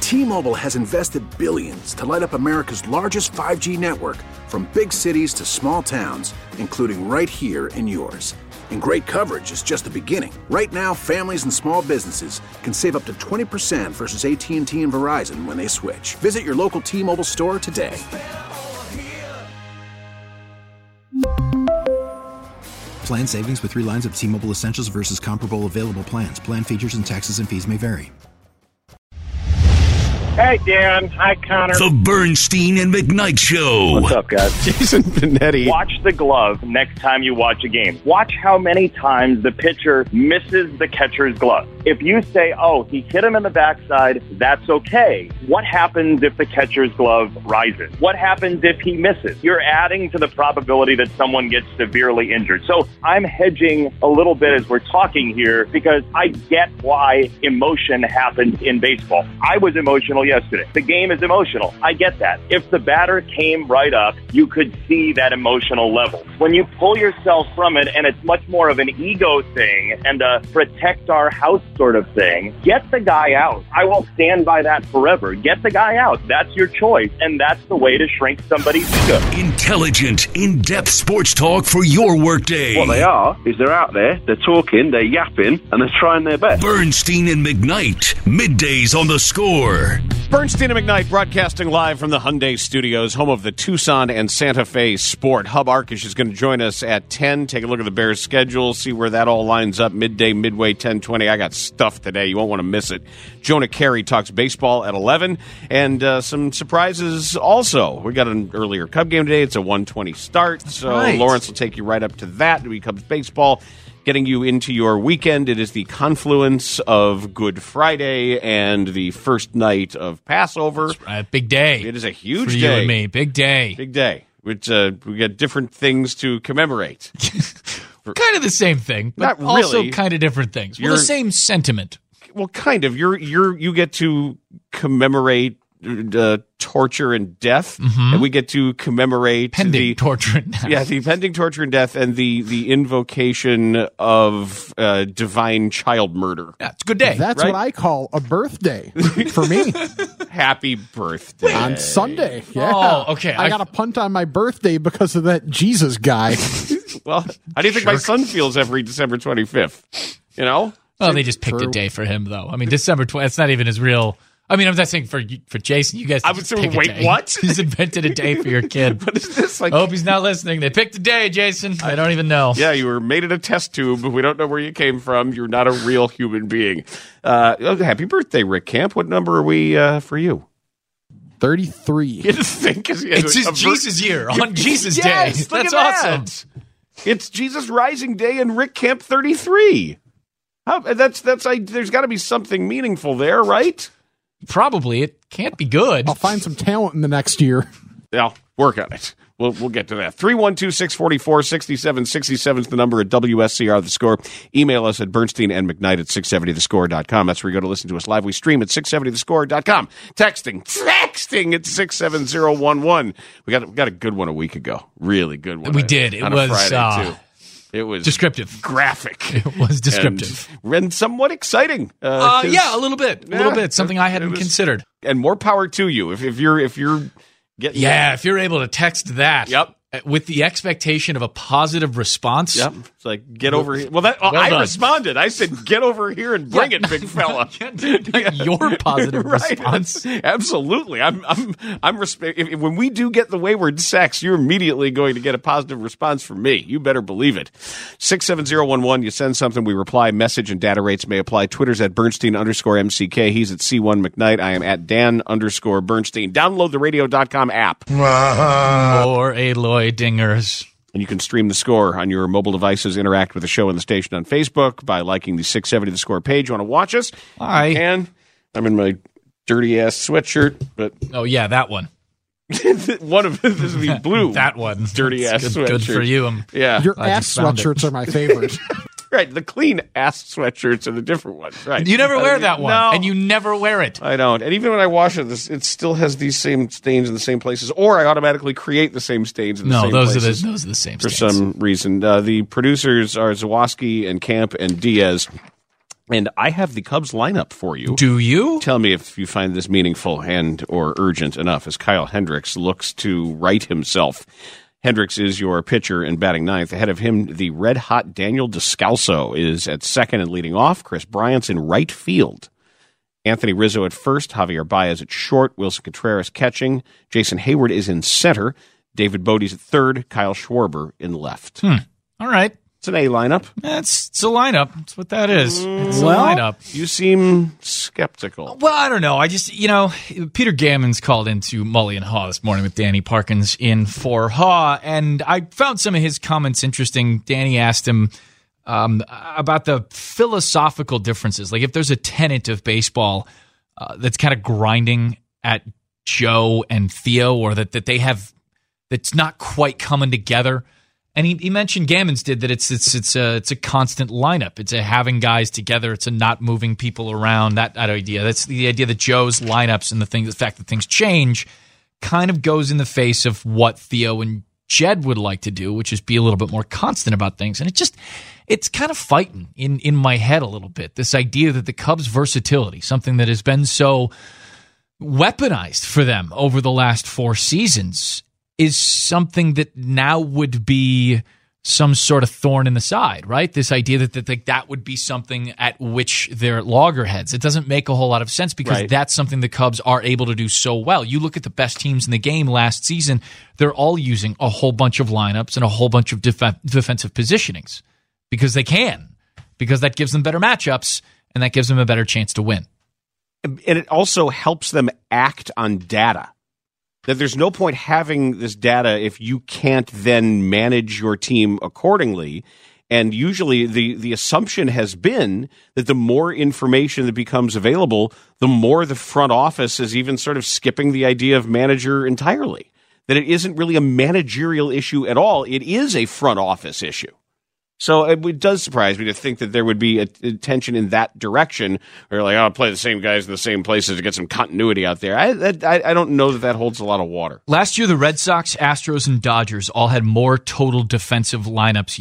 T-Mobile has invested billions to light up America's largest 5G network, from big cities to small towns, including right here in yours. And great coverage is just the beginning. Right now, families and small businesses can save up to 20% versus AT&T and Verizon when they switch. Visit your local T-Mobile store today. Plan savings with 3 lines of T-Mobile Essentials versus comparable available plans. Plan features and taxes and fees may vary. Hey, Dan. Hi, Connor. The Bernstein and McKnight Show. What's up, guys? Jason Benetti. Watch the glove next time you watch a game. Watch how many times the pitcher misses the catcher's glove. If you say, oh, he hit him in the backside, that's okay. What happens if the catcher's glove rises? What happens if he misses? You're adding to the probability that someone gets severely injured. So I'm hedging a little bit as we're talking here because I get why emotion happens in baseball. I was emotional yesterday. The game is emotional. I get that. If the batter came right up, you could see that emotional level. When you pull yourself from it, and it's much more of an ego thing and a protect our house sort of thing, get the guy out. I will stand by that forever. Get the guy out. That's your choice, and that's the way to shrink somebody's ego. Intelligent, in-depth sports talk for your workday. What they are is they're out there, they're talking, they're yapping, and they're trying their best. Bernstein and McKnight, middays on The Score. Bernstein and McKnight broadcasting live from the Hyundai Studios, home of the Tucson and Santa Fe Sport. Hub Arkush is going to join us at 10. Take a look at the Bears' schedule, see where that all lines up. Midday, midway, 10:20. I got stuff today. You won't want to miss it. Jonah Carey talks baseball at 11. And some surprises also. We got an earlier Cub game today. It's a 1:20 start. That's so right. Lawrence will take you right up to that. We Cubs baseball. Getting you into your weekend. It is the confluence of Good Friday and the first night of Passover. That's right. Big day. It is a huge for day. You and me. Big day. Big day. Which we got different things to commemorate. Kind of the same thing, but not really. Also kind of different things. Well, the same sentiment. Well, kind of. You get to commemorate torture and death, and we get to commemorate pending torture and death. Yeah, the pending torture and death, and the invocation of divine child murder. Yeah, it's a good day. That's right? what I call a birthday for me. Happy birthday on Sunday. Yeah. Oh, okay. I got a punt on my birthday because of that Jesus guy. Well, how do you think my son feels every December 25th? You know. Well, they just picked a day for him, though. I mean, December 20th. It's not even his real. I mean, I'm not saying for Jason. You guys. I would say, wait, what? He's invented a day for your kid. What is this? Like, I hope he's not listening. They picked a day, Jason. I don't even know. Yeah, you were made in a test tube. We don't know where you came from. You're not a real human being. Happy birthday, Rick Camp. What number are we for you? 33. You think it's his Jesus year on Jesus Day. That's awesome. It's Jesus Rising Day and Rick Camp 33. That's there's got to be something meaningful there, right? Probably. It can't be good. I'll find some talent in the next year. Yeah, work on it. We'll get to that. 312-644-6767 is the number at WSCR The Score. Email us at bernsteinandmcknight at 670thescore.com. That's where you go to listen to us live. We stream at 670thescore.com. Texting at 67011. We got a good one a week ago. Really good one. We did. It was Friday, too. It was descriptive, graphic. It was descriptive, and somewhat exciting. Yeah, a little bit. Something I hadn't considered. And more power to you if you're getting. Yeah, if you're able to text that. Yep. With the expectation of a positive response. Yep. It's like, get over here. Well, I responded. I said, get over here and bring it, big fella. Your positive response. Absolutely. I'm when we do get the wayward sex, you're immediately going to get a positive response from me. You better believe it. 67011, you send something, we reply. Message and data rates may apply. Twitter's at Bernstein_MCK. He's at C1 McKnight. I am at Dan_Bernstein. Download the radio.com app. Or Aloy Dingers. And you can stream The Score on your mobile devices, interact with the show and the station on Facebook by liking the 670 The Score page. You want to watch us? Hi. And I'm in my dirty-ass sweatshirt. But oh, yeah, that one. One of this is the blue. That one. Dirty-ass sweatshirt. Good for you. Yeah. Your ass sweatshirts are my favorite. Right, the clean ass sweatshirts are the different ones. Right, you never wear that one, no, and you never wear it. I don't, and even when I wash it, it still has these same stains in the same places, or I automatically create the same stains in the same places. Those are the same for stains. some reason. The producers are Zawoski and Camp and Diaz. And I have the Cubs lineup for you. Do you? Tell me if you find this meaningful and or urgent enough as Kyle Hendricks looks to right himself. Hendricks is your pitcher and batting ninth. Ahead of him, the red-hot Daniel Descalso is at second and leading off. Chris Bryant's in right field. Anthony Rizzo at first. Javier Baez at short. Wilson Contreras catching. Jason Hayward is in center. David Bodie's at third. Kyle Schwarber in left. All right. It's an A lineup. It's a lineup. That's what that is. It's a Well, lineup. You seem skeptical. Well, I don't know. I just, Peter Gammons called into Mully and Haw this morning with Danny Parkins in for Haw, and I found some of his comments interesting. Danny asked him about the philosophical differences. Like if there's a tenet of baseball that's kind of grinding at Joe and Theo, or that they have, that's not quite coming together. And he mentioned, Gammons did, that it's a constant lineup. It's a having guys together. It's a not moving people around. That idea. That's the idea that Joe's lineups and the fact that things change kind of goes in the face of what Theo and Jed would like to do, which is be a little bit more constant about things. And it's kind of fighting in my head a little bit. This idea that the Cubs' versatility, something that has been so weaponized for them over the last 4 seasons, is something that now would be some sort of thorn in the side, right? This idea that would be something at which they're at loggerheads. It doesn't make a whole lot of sense because that's something the Cubs are able to do so well. You look at the best teams in the game last season, they're all using a whole bunch of lineups and a whole bunch of defensive positionings because they can, because that gives them better matchups and that gives them a better chance to win. And it also helps them act on data. That there's no point having this data if you can't then manage your team accordingly. And usually the assumption has been that the more information that becomes available, the more the front office is even sort of skipping the idea of manager entirely. That it isn't really a managerial issue at all. It is a front office issue. So it does surprise me to think that there would be a tension in that direction. Or like, I'll play the same guys in the same places to get some continuity out there. I don't know that holds a lot of water. Last year, the Red Sox, Astros, and Dodgers all had more total different defensive lineups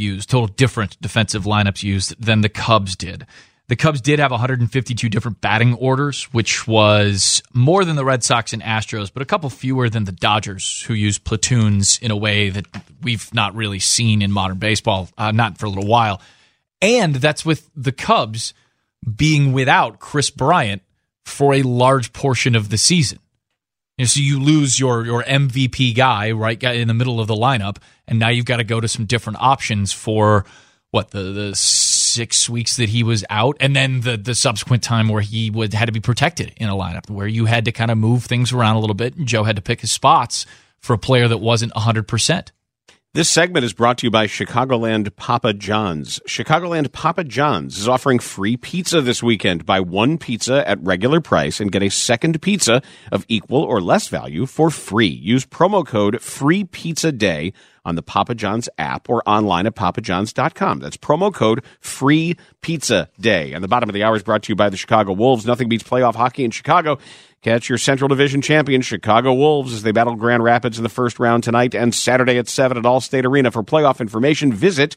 used than the Cubs did. The Cubs did have 152 different batting orders, which was more than the Red Sox and Astros, but a couple fewer than the Dodgers, who use platoons in a way that we've not really seen in modern baseball, not for a little while. And that's with the Cubs being without Chris Bryant for a large portion of the season. So you lose your MVP guy right in the middle of the lineup, and now you've got to go to some different options for the 6 weeks that he was out, and then the subsequent time where he had to be protected in a lineup, where you had to kind of move things around a little bit, and Joe had to pick his spots for a player that wasn't 100%. This segment is brought to you by Chicagoland Papa John's. Chicagoland Papa John's is offering free pizza this weekend. Buy one pizza at regular price and get a second pizza of equal or less value for free. Use promo code FREEPIZZADAY on the Papa John's app or online at papajohns.com. That's promo code FREEPIZZADAY. And the bottom of the hour is brought to you by the Chicago Wolves. Nothing beats playoff hockey in Chicago. Catch your Central Division champion, Chicago Wolves, as they battle Grand Rapids in the first round tonight and Saturday at 7 at Allstate Arena. For playoff information, visit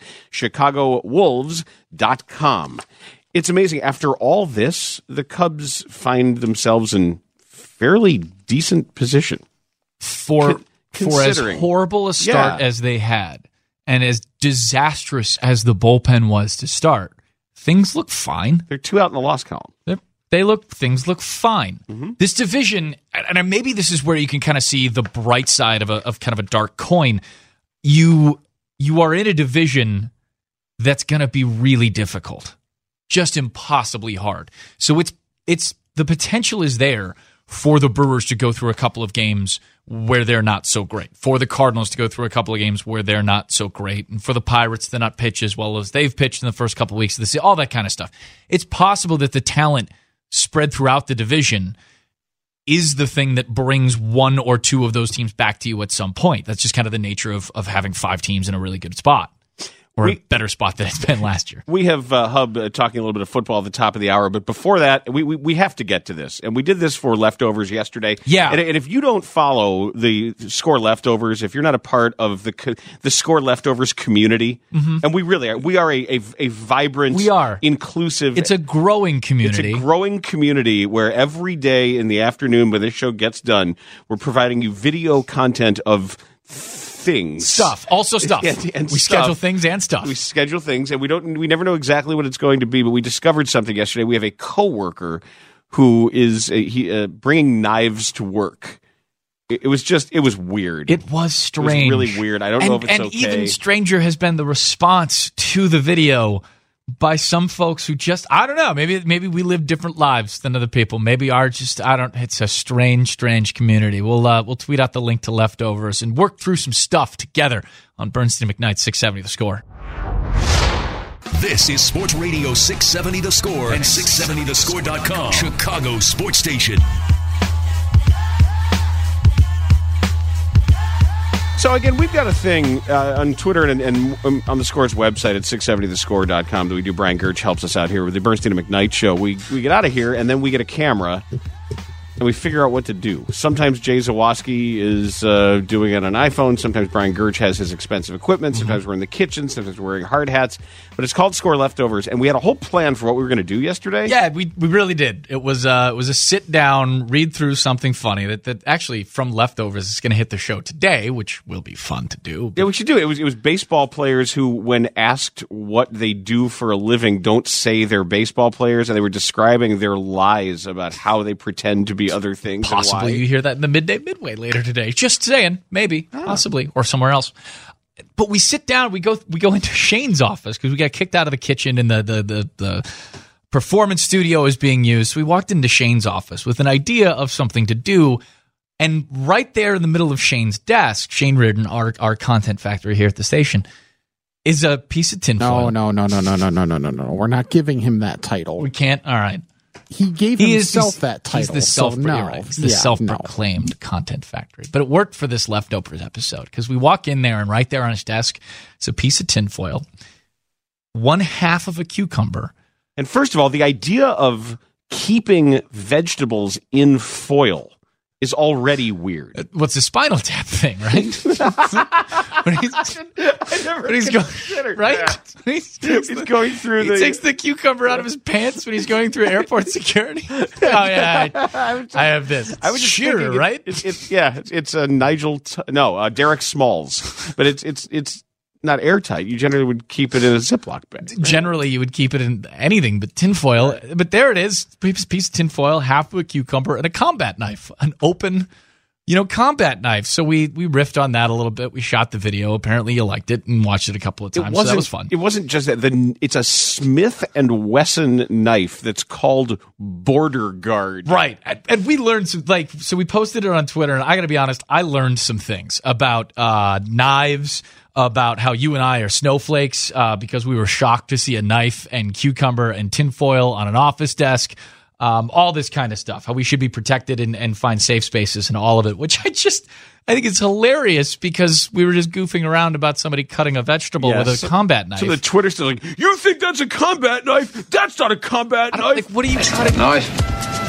ChicagoWolves.com. It's amazing. After all this, the Cubs find themselves in fairly decent position. For as horrible a start as they had, and as disastrous as the bullpen was to start, things look fine. They're 2 out in the loss column. Things look fine. Mm-hmm. This division, and maybe this is where you can kind of see the bright side of kind of a dark coin. You are in a division that's going to be really difficult, just impossibly hard. So it's the potential is there for the Brewers to go through a couple of games where they're not so great, for the Cardinals to go through a couple of games where they're not so great, and for the Pirates to not pitch as well as they've pitched in the first couple of weeks of the season, all that kind of stuff. It's possible that the talent spread throughout the division is the thing that brings one or two of those teams back to you at some point. That's just kind of the nature of having 5 teams in a really good spot. or a better spot than it's been last year. We have Hub talking a little bit of football at the top of the hour, but before that, we have to get to this. And we did this for Leftovers yesterday. Yeah. And if you don't follow the Score Leftovers, if you're not a part of the Score Leftovers community, and we really are, we are a vibrant, inclusive. It's a growing community. It's a growing community where every day in the afternoon when this show gets done, we're providing you video content of things, stuff. And we schedule things and stuff. We schedule things, and we never know exactly what it's going to be. But we discovered something yesterday. We have a coworker who is bringing knives to work. It was weird. It was strange. It was really weird. I don't know if it's okay. And even stranger has been the response to the video by some folks who just, I don't know, maybe we live different lives than other people. Maybe it's a strange community. We'll tweet out the link to Leftovers and work through some stuff together on Bernstein McKnight 670 The Score. This is Sports Radio 670 The Score and 670thescore.com, Chicago sports station. So, again, we've got a thing on Twitter and on the Score's website at 670thescore.com that we do. Brian Gertz helps us out here with the Bernstein and McKnight show. We get out of here, and then we get a camera, and we figure out what to do. Sometimes Jay Zawoski is doing it on iPhone. Sometimes Brian Gertz has his expensive equipment. Sometimes we're in the kitchen. Sometimes we're wearing hard hats. But it's called Score Leftovers, and we had a whole plan for what we were going to do yesterday. Yeah, we really did. It was a sit down, read through something funny that actually from Leftovers is going to hit the show today, which will be fun to do. Yeah, we should do it. It was baseball players who, when asked what they do for a living, don't say they're baseball players, and they were describing their lies about how they pretend to be other things. Possibly you hear that in the Midway later today. Just saying, maybe, possibly, or somewhere else. But we sit down, we go into Shane's office because we got kicked out of the kitchen and the performance studio is being used. So we walked into Shane's office with an idea of something to do. And right there in the middle of Shane's desk, Shane Reardon, our content factory here at the station, is a piece of tinfoil. No. We're not giving him that title. We can't? All right. He gave himself that title. He's the self-proclaimed content factory. But it worked for this Leftovers episode because we walk in there and right there on his desk is a piece of tinfoil, one half of a cucumber. And first of all, the idea of keeping vegetables in foil is already weird. What's the Spinal Tap thing, right? He's going through he takes the cucumber out of his pants when he's going through airport security. Oh yeah, I have this. I was just Shearer, thinking right? It's a Derek Smalls, but it's not airtight. You generally would keep it in a Ziploc bag. Right? Generally, you would keep it in anything but tinfoil. Right. But there it is, piece of tinfoil, half of a cucumber, and a combat knife, an open, combat knife. So we riffed on that a little bit. We shot the video. Apparently, you liked it and watched it a couple of times. So that was fun. It wasn't just that. It's a Smith & Wesson knife that's called Border Guard. Right. And we learned so we posted it on Twitter, and I got to be honest, I learned some things about knives, about how you and I are snowflakes because we were shocked to see a knife and cucumber and tinfoil on an office desk. All this kind of stuff, how we should be protected and find safe spaces and all of it, which I think it's hilarious because we were just goofing around about somebody cutting a vegetable with a combat knife. So the Twitter's still like, you think that's a combat knife? That's not a combat knife. What are you trying to... Knife.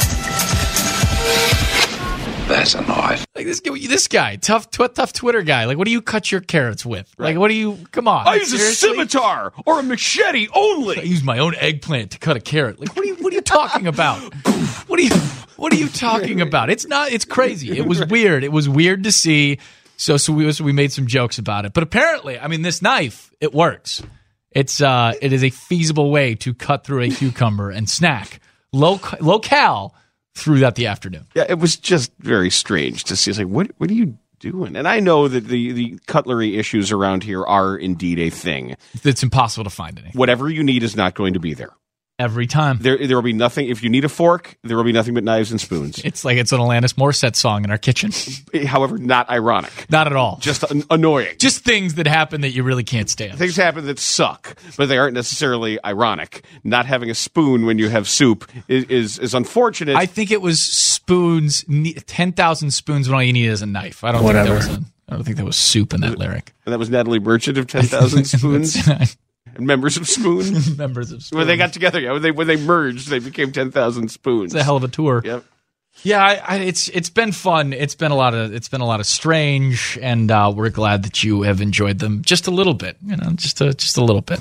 That's a knife. Like this guy, tough Twitter guy. Like, what do you cut your carrots with? Right. Like, what do you? Come on. I use a scimitar or a machete only. I use my own eggplant to cut a carrot. Like, what are you talking about? What are you talking about? It's not. It's crazy. It was weird. It was weird to see. So we made some jokes about it. But apparently, this knife, it works. It is a feasible way to cut through a cucumber and snack low-cal throughout the afternoon. Yeah, it was just very strange to see. It's like, what are you doing? And I know that the cutlery issues around here are indeed a thing. It's impossible to find anything. Whatever you need is not going to be there. Every time. There will be nothing. If you need a fork, there will be nothing but knives and spoons. It's like it's an Alanis Morissette song in our kitchen. However, not ironic. Not at all. Just annoying. Just things that happen that you really can't stand. Things happen that suck, but they aren't necessarily ironic. Not having a spoon when you have soup is unfortunate. I think it was spoons, 10,000 spoons when all you need is a knife. I don't Whatever. think there was I don't think there was soup in that lyric. And that was Natalie Merchant of 10,000 Spoons? And Members of Spoon? Members of Spoon. When they got together, when they merged, they became 10,000 Spoons. It's a hell of a tour. Yep. Yeah, it's been fun. It's been a lot of strange, and we're glad that you have enjoyed them just a little bit. Just a little bit.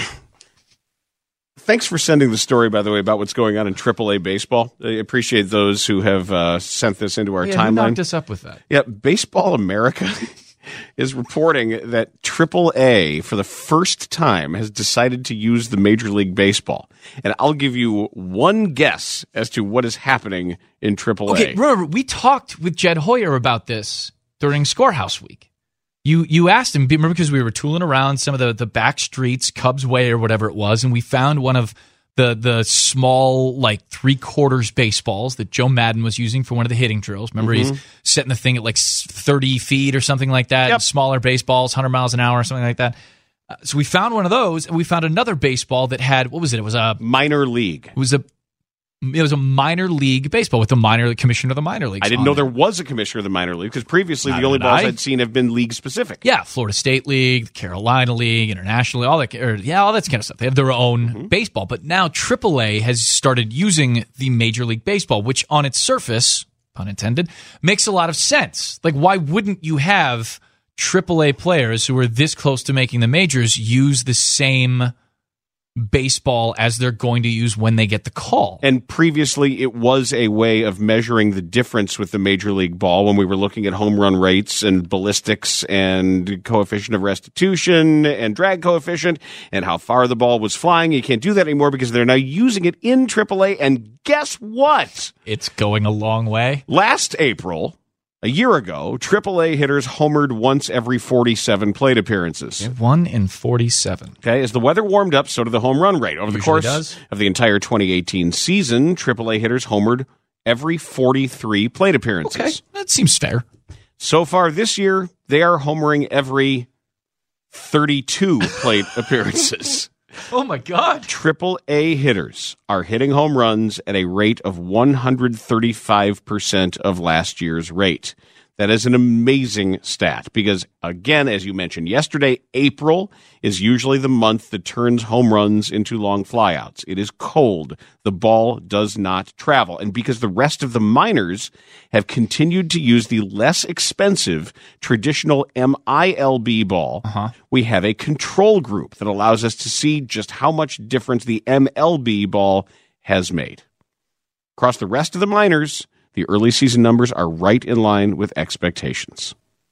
Thanks for sending the story, by the way, about what's going on in AAA baseball. I appreciate those who have sent this into our timeline. Who knocked us up with that? Yeah, Baseball America is reporting that AAA, for the first time, has decided to use the Major League Baseball. And I'll give you one guess as to what is happening in AAA. Okay, remember, we talked with Jed Hoyer about this during Scorehouse Week. You asked him, remember, because we were tooling around some of the back streets, Cubs Way or whatever it was, and we found one of the small, like, 3/4 baseballs that Joe Madden was using for one of the hitting drills. Remember, he's setting the thing at like 30 feet or something like that. Yep. Smaller baseballs, 100 miles an hour or something like that. So we found one of those, and we found another baseball that had, what was it? It was a minor league. It was a minor league baseball with the commissioner of the minor leagues. I didn't know there was a commissioner of the minor league because previously the only balls I'd seen have been league specific. Yeah, Florida State League, Carolina League, International League, all that kind of stuff. They have their own baseball, but now AAA has started using the Major League Baseball, which on its surface, pun intended, makes a lot of sense. Like, why wouldn't you have AAA players who are this close to making the majors use the same baseball as they're going to use when they get the call? And previously, it was a way of measuring the difference with the Major League ball when we were looking at home run rates and ballistics and coefficient of restitution and drag coefficient and how far the ball was flying. You can't do that anymore because they're now using it in AAA. And guess what? It's going a long way. Last April, a year ago, AAA hitters homered once every 47 plate appearances. Okay, 1 in 47. Okay, as the weather warmed up, so did the home run rate. Over the course of the entire 2018 season, AAA hitters homered every 43 plate appearances. Okay, that seems fair. So far this year, they are homering every 32 plate appearances. Oh, my God. AAA hitters are hitting home runs at a rate of 135% of last year's rate. That is an amazing stat because, again, as you mentioned yesterday, April is usually the month that turns home runs into long flyouts. It is cold. The ball does not travel. And because the rest of the minors have continued to use the less expensive traditional MILB ball, we have a control group that allows us to see just how much difference the MLB ball has made. Across the rest of the minors, the early season numbers are right in line with expectations.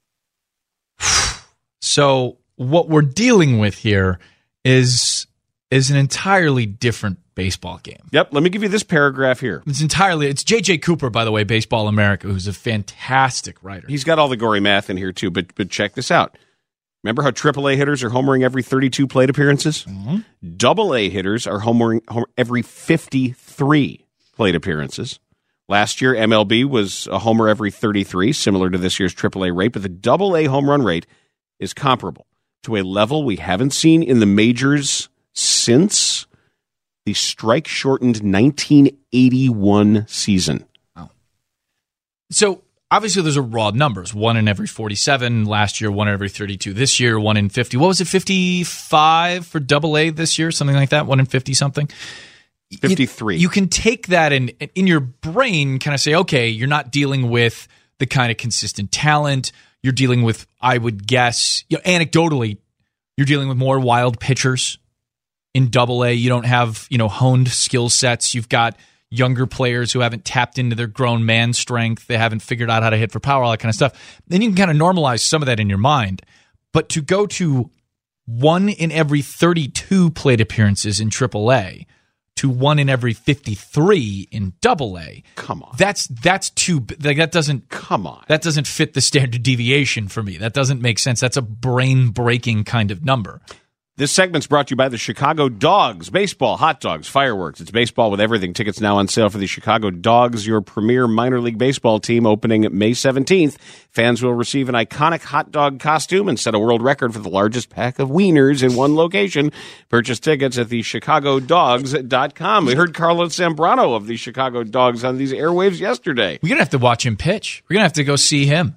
So what we're dealing with here is an entirely different baseball game. Yep, let me give you this paragraph here. It's J.J. Cooper, by the way, Baseball America, who's a fantastic writer. He's got all the gory math in here, too, but check this out. Remember how AAA hitters are homering every 32 plate appearances? AA hitters are homering every 53 plate appearances. Last year, MLB was a homer every 33, similar to this year's AAA rate, but the AA home run rate is comparable to a level we haven't seen in the majors since the strike-shortened 1981 season. Wow. So, obviously, those are raw numbers. 1 in every 47 last year, 1 in every 32 this year, 1 in 50. What was it, 55 for AA this year? Something like that, 1 in 50-something? 53. You can take that and in your brain kind of say, okay, you're not dealing with the kind of consistent talent. You're dealing with, I would guess, anecdotally, you're dealing with more wild pitchers in AA. You don't have, honed skill sets. You've got younger players who haven't tapped into their grown man strength. They haven't figured out how to hit for power, all that kind of stuff. Then you can kind of normalize some of that in your mind. But to go to 1 in every 32 plate appearances in AAA to 1 in every 53 in AA. Come on. That's too, like, that doesn't, come on. That doesn't fit the standard deviation for me. That doesn't make sense. That's a brain-breaking kind of number. This segment's brought to you by the Chicago Dogs. Baseball, hot dogs, fireworks. It's baseball with everything. Tickets now on sale for the Chicago Dogs, your premier minor league baseball team, opening May 17th. Fans will receive an iconic hot dog costume and set a world record for the largest pack of wieners in one location. Purchase tickets at thechicagodogs.com. We heard Carlos Zambrano of the Chicago Dogs on these airwaves yesterday. We're going to have to watch him pitch. We're going to have to go see him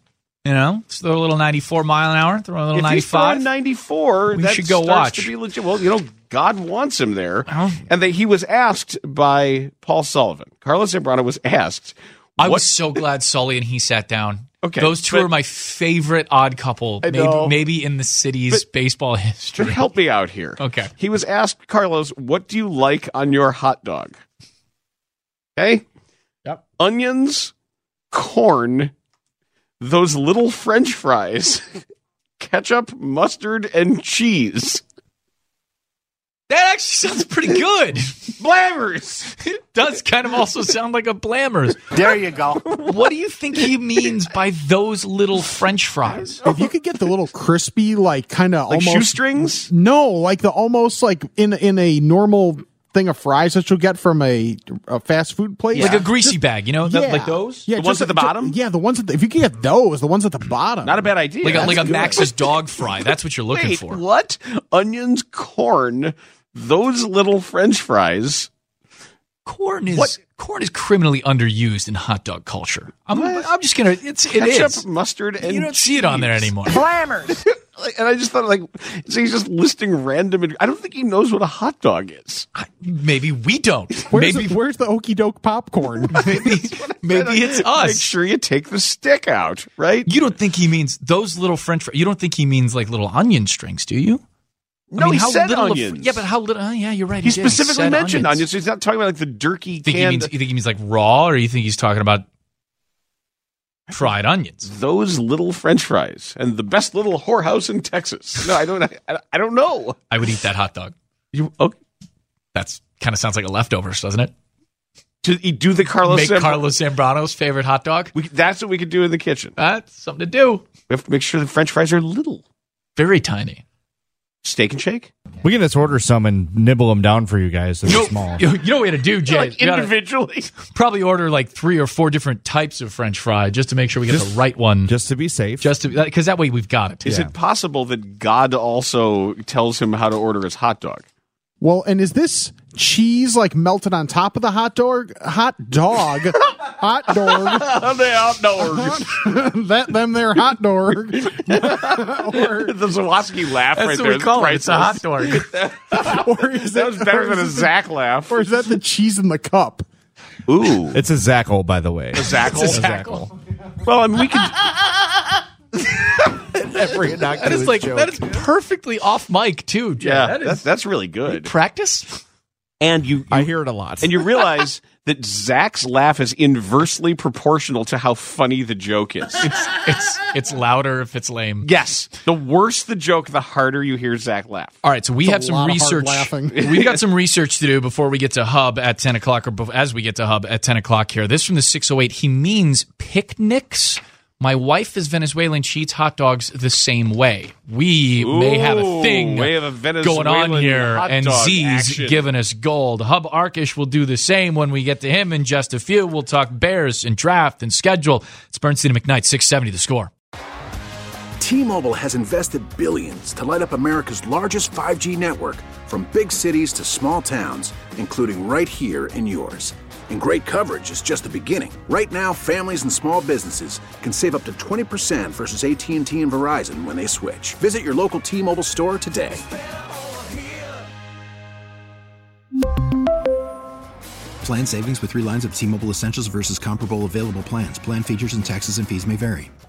You know, just throw a little 94 mile an hour, throw a little 95. If he's throwing 94, we that should go starts watch. to be legit. Well, God wants him there. Oh. And he was asked by Paul Sullivan. Carlos Zambrano was asked. I was so glad Sully and he sat down. Okay, those two are my favorite odd couple, maybe in the city's baseball history. But help me out here. Okay. He was asked, Carlos, what do you like on your hot dog? Okay? Yep. Onions, corn, those little French fries, ketchup, mustard, and cheese. That actually sounds pretty good. Blammers. It does kind of also sound like a Blammers. There you go. What do you think he means by those little French fries? If you could get the little crispy, like kind of Like almost shoestrings? No, like the almost like in a normal thing of fries that you'll get from a fast food place, Like a greasy bag, like those? Yeah, The ones at the bottom? Yeah, the ones if you can get those, the ones at the bottom. Not a bad idea. Like a good. Max's dog fry. That's what you're looking Wait, for. what? Onions, corn, those little French fries. Corn is criminally underused in hot dog culture. I'm just gonna. It Ketchup, is. mustard, and You don't see it on there anymore. Blammers. And I just thought, so he's just listing random. I don't think he knows what a hot dog is. Maybe we don't. Where's Maybe the okey doke popcorn? maybe it's us. Make sure you take the stick out, right? You don't think he means those little French fries? You don't think he means like little onion strings, do you? No, he how said little onions. Yeah, but how little? Yeah, you're right. He did. specifically said mentioned onions. So he's not talking about like the jerky You think canned. you think he means like raw, or you think he's talking about fried onions? Those little French fries and the best little whorehouse in Texas. No, I don't know. I would eat that hot dog. Okay. That's kind of sounds like a leftovers, doesn't it? To do the Carlos Carlos Zambrano's favorite hot dog. That's what we could do in the kitchen. That's something to do. We have to make sure the French fries are little. Very tiny. Steak and Shake? We can just order some and nibble them down for you guys. They're small. You know what we had to do, Jay? Like individually? Probably order like 3 or 4 different types of French fry just to make sure we get the right one. Just to be safe. Because that way we've got it. Is it possible that God also tells him how to order his hot dog? Well, and is this cheese like melted on top of the hot dog? Hot dog. The hot dog. them there hot dog. Or, The Zawoski laugh That's right what there. we call it. It's a hot dog. or is That was better than a Zach laugh. Or is that the cheese in the cup? Ooh. It's a Zackle, by the way. A Zackle? It's a Zackle. Well, I mean, we could... That is perfectly off mic too, Jay. Yeah, that's really good. Practice? And I hear it a lot. And you realize that Zach's laugh is inversely proportional to how funny the joke is. It's louder if it's lame. Yes. The worse the joke, the harder you hear Zach laugh. All right, so we have some lot of hard research. laughing. We've got some research to do before we get to Hub at 10 o'clock, or as we get to Hub at 10 o'clock here. This from the 608. He means picnics. My wife is Venezuelan. She eats hot dogs the same way. We may have a thing going on here, and Z's giving us gold. Hub Arkish will do the same when we get to him in just a few. We'll talk Bears and draft and schedule. It's Bernstein and McKnight, 670 The Score. T-Mobile has invested billions to light up America's largest 5G network, from big cities to small towns, including right here in yours. And great coverage is just the beginning. Right now, families and small businesses can save up to 20% versus AT&T and Verizon when they switch. Visit your local T-Mobile store today. Plan savings with 3 lines of T-Mobile Essentials versus comparable available plans. Plan features and taxes and fees may vary.